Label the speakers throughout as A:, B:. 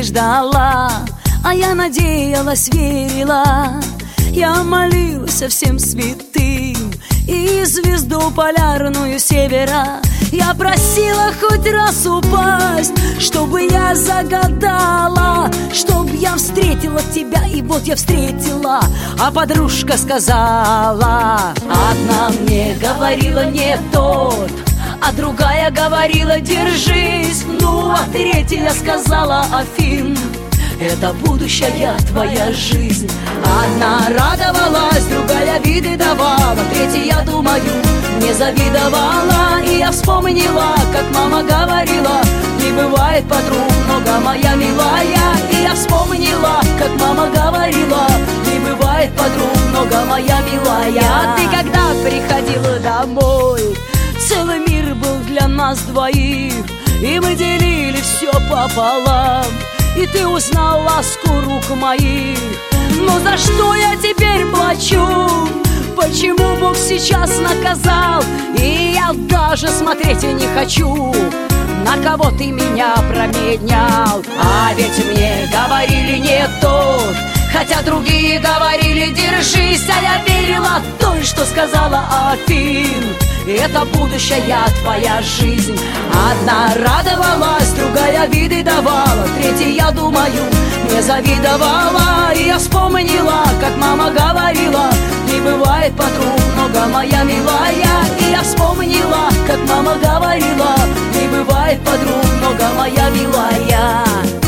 A: ты ждала, а я надеялась, верила. Я молилась всем святым и звезду полярную севера. Я просила хоть раз упасть, чтобы я загадала, чтоб я встретила тебя, и вот я встретила. А подружка сказала: одна мне говорила не тот, а другая говорила держись. Ну, а третья сказала: Афин, это будущая твоя жизнь. Одна радовалась, другая виды давала, третья, я думаю, не завидовала. И я вспомнила, как мама говорила: не бывает подруг много, моя милая. И я вспомнила, как мама говорила: не бывает подруг много, моя милая. А ты когда приходила домой, целый мир был для нас двоих, и мы делили все пополам. И ты узнал ласку рук моих. Но за что я теперь плачу? Почему Бог сейчас наказал? И я даже смотреть и не хочу, на кого ты меня променял. А ведь мне говорили не тот, хотя другие говорили держись. А я верила той, что сказала Афин, это будущая твоя жизнь. Одна радовалась, другая виды давала, третья, я думаю, не завидовала. И я вспомнила, как мама говорила: не бывает подруг много, моя милая. И я вспомнила, как мама говорила: не бывает подруг много, моя милая.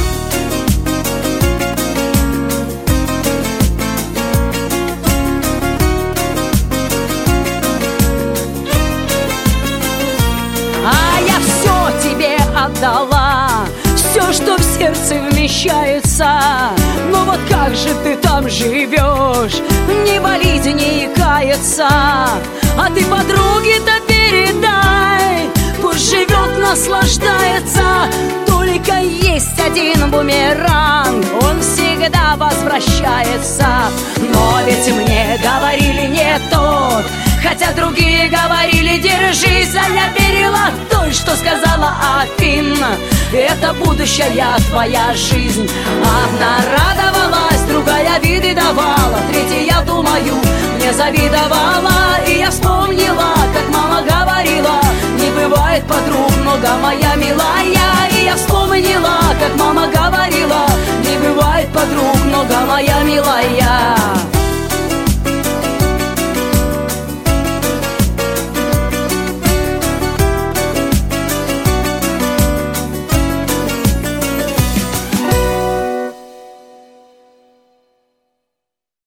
A: А я все тебе отдала, все, что в сердце вмещается. Но вот как же ты там живешь, не болит, не каяться. А ты подруге-то передай, пусть живет, наслаждается. Только есть один бумеранг, он всегда возвращается. Но ведь мне говорили не тот, хотя другие говорили держись. А я верила той, что сказала Афин, это будущая твоя жизнь. Одна радовалась, другая виды давала, третья, я думаю, не завидовала. И я вспомнила, как мама говорила: не бывает подруг много, моя